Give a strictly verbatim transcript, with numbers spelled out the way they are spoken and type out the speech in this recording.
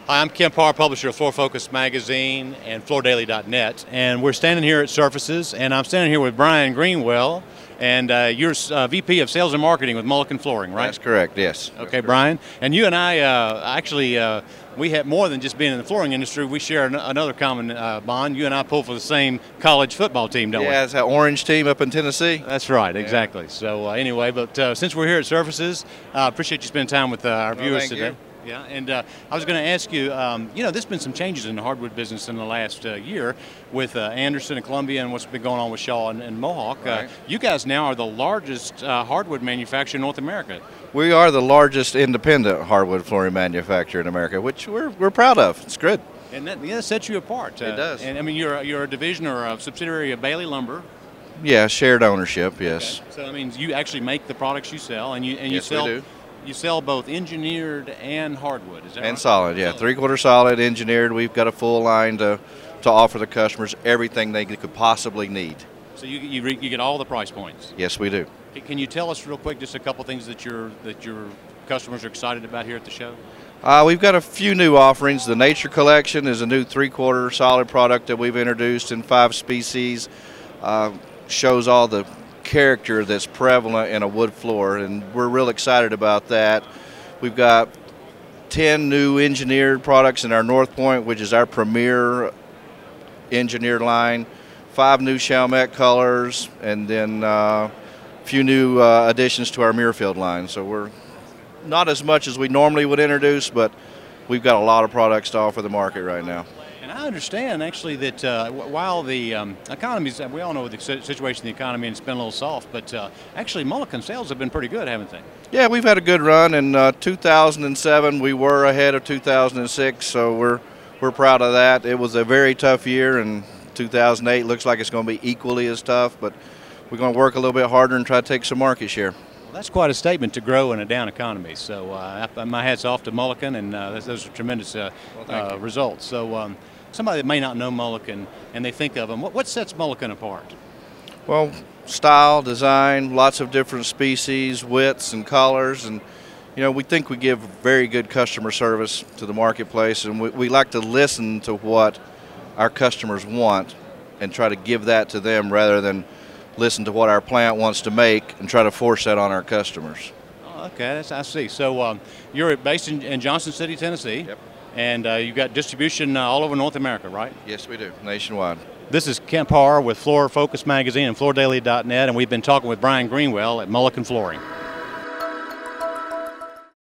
Hi, I'm Ken Parr, publisher of Floor Focus Magazine and Floor Daily dot net, and we're standing here at Surfaces, and I'm standing here with Brian Greenwell, and uh, you're uh, V P of Sales and Marketing with Mullican Flooring, right? That's correct, yes. Okay, correct. Brian, and you and I uh, actually, uh, we have more than just being in the flooring industry. We share an another common uh, bond. You and I pull for the same college football team, don't we? Yeah, it's that orange team up in Tennessee. That's right, Yeah. exactly. So uh, anyway, but uh, since we're here at Surfaces, I uh, appreciate you spending time with uh, our Well, viewers thank today. you. Yeah, and uh, I was going to ask you, um, you know, there's been some changes in the hardwood business in the last uh, year with uh, Anderson and Columbia and what's been going on with Shaw and, and Mohawk. Right. Uh, you guys now are the largest uh, hardwood manufacturer in North America. We are the largest independent hardwood flooring manufacturer in America, which we're, we're proud of. It's good. And that yeah, sets you apart. It Uh, does. And I mean, you're, a- you're a division or a subsidiary of Bailey Lumber. Yeah, shared ownership, yes. So that means you actually make the products you sell, and you and you Yes, we sell do. you sell both engineered and hardwood. Is that And right? solid, yeah. Three-quarter solid, engineered. We've got a full line to, to offer the customers everything they could possibly need. So you you, re, you get all the price points. Yes, we do. Can- Can you tell us real quick just a couple things that your that your customers are excited about here at the show? Uh, we've got a few new offerings. The Nature Collection is a new three-quarter solid product that we've introduced in five species. Uh, shows all the character that's prevalent in a wood floor, and we're real excited about that. We've got ten new engineered products in our North Point, which is our premier engineered line, five new Chalmette colors, and then uh, a few new uh, additions to our Muirfield line. So we're not as much as we normally would introduce, but we've got a lot of products to offer the market right now. And I understand actually that uh, w- while the um, economy's, we all know the si- situation in the economy and it's been a little soft, but uh, actually Mullican sales have been pretty good, haven't they? Yeah, we've had a good run. In uh, two thousand seven, we were ahead of two thousand six, so we're we're proud of that. It was a very tough year, and two thousand eight looks like it's going to be equally as tough, but we're going to work a little bit harder and try to take some market share. Well, that's quite a statement to grow in a down economy. So uh, I- my hat's off to Mullican, and uh, those- those are tremendous uh, Well, thank uh, you. results. So um, somebody that may not know Mullican and they think of them, what, what sets Mullican apart? Well, style, design, lots of different species, widths, and colors, and you know we think we give very good customer service to the marketplace, and we, we like to listen to what our customers want and try to give that to them rather than listen to what our plant wants to make and try to force that on our customers. Oh, okay, that's, I see. So um, you're based in, in Johnson City, Tennessee, Yep. and uh, you've got distribution uh, all over North America, right? Yes, we do, nationwide. This is Ken Parr with Floor Focus Magazine and Floor Daily dot net, and we've been talking with Brian Greenwell at Mullican Flooring.